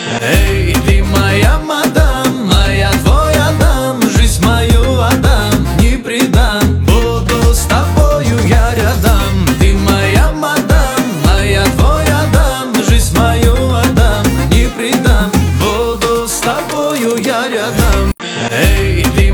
Эй, ты моя мадам, моя твой Адам, жизнь мою отдам, не предам, буду с тобою я рядом. Ты моя мадам, моя твой Адам, жизнь мою отдам, не предам, буду с тобою я рядом. Эй, ты